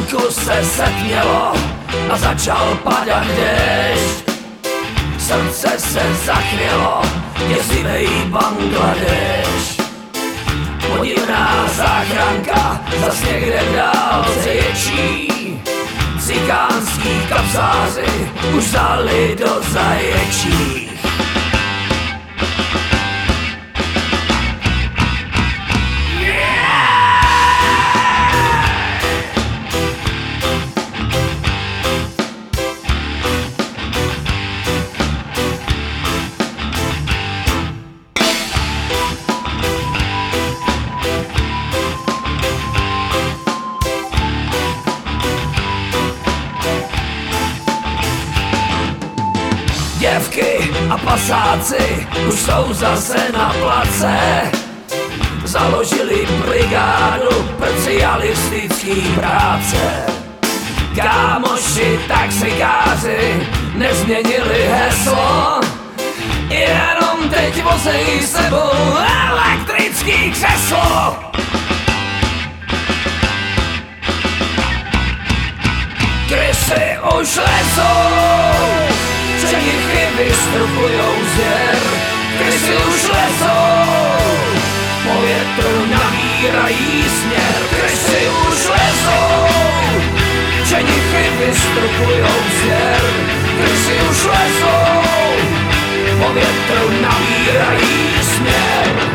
venku se setmělo a začal padat déšť. Srdce se zachvělo, děsivej Bangladeš. Podivná záchranka zas někde v dálce ječí. Cikánský kapsáři už dali do zaječí. Děvky a pasáci už jsou zase na place. Založili brigádu prcialistický práce. Kámoši taxikáři nezměnili heslo, jenom teď vozejí sebou elektrický křeslo. Krysy už lezou, ženichy vystrupujou zvěr. Krysy už lezou, po větru nabírají směr. Krysy už lezou, ženichy vystrupujou zvěr. Krysy už lezou, po větru nabírají směr.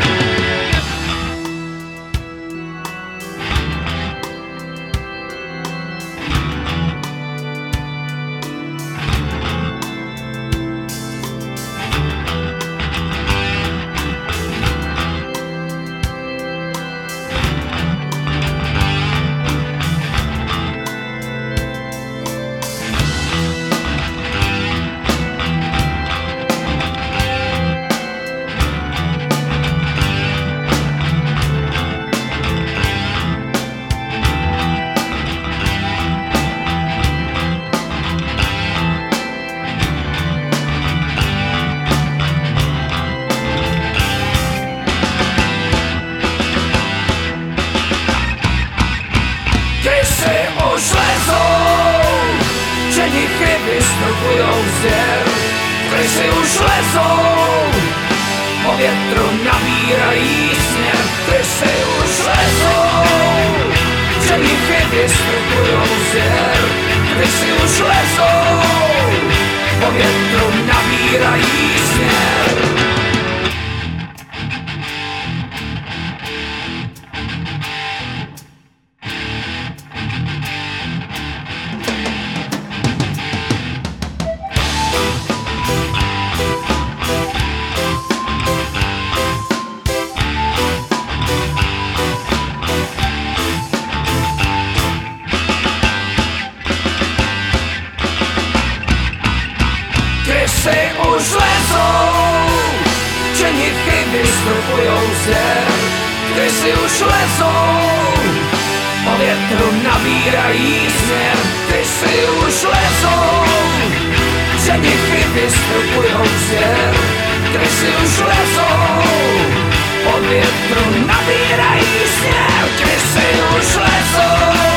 Krysy už lezou, ženichy vystrupujou zvěr. Krysy už lezou, po větru nabírají směr. Krysy už lezou, ženichy vystrupujou zvěr. Krysy už lezou, po větru nabírají směr. Krysy už lezou, ženichy vystrupujou zvěr. Krysy už lezou, po větru nabírají směr. Krysy už lezou, ženichy vystrupujou zvěr. Krysy už lezou, po větru nabírají směr. Krysy už lezou.